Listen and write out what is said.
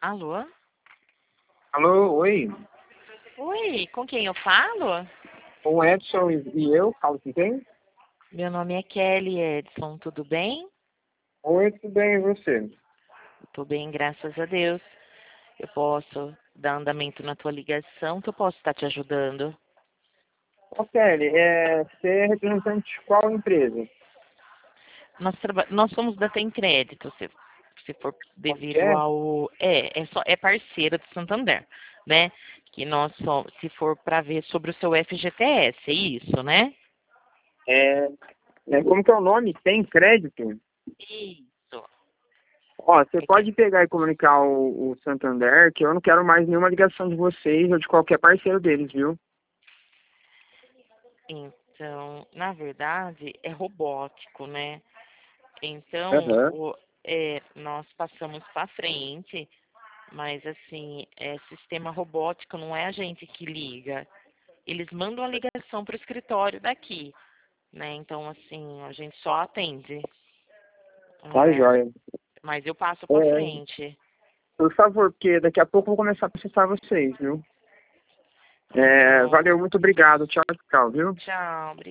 Alô? Alô, oi. Oi, com quem eu falo? O Edson e eu, falo com quem? Meu nome é Kelly Edson, tudo bem? Oi, tudo bem, e você? Tô bem, graças a Deus. Eu posso dar andamento na tua ligação, que eu posso estar te ajudando. Ô, Kelly, você é representante de qual empresa? Nós somos da Tem Crédito, se for Qual que devido é? ao... É parceira do Santander, né? Que nós somos, se for para ver sobre o seu FGTS, é isso, né? É, como que é o nome? Tem crédito? Isso. Ó, você É que pode pegar e comunicar o Santander, que eu não quero mais nenhuma ligação de vocês ou de qualquer parceiro deles, viu? Então, na verdade, é robótico, né? Então, Aham. nós passamos para frente, mas assim, sistema robótico não é a gente que liga. Eles mandam a ligação para o escritório daqui, né? Então, assim, a gente só atende. Tá, É, joia. mas eu passo para É, frente. por favor, porque daqui a pouco eu vou começar a processar vocês, viu? Então, Valeu, muito obrigado. Tchau, tchau, viu? tchau.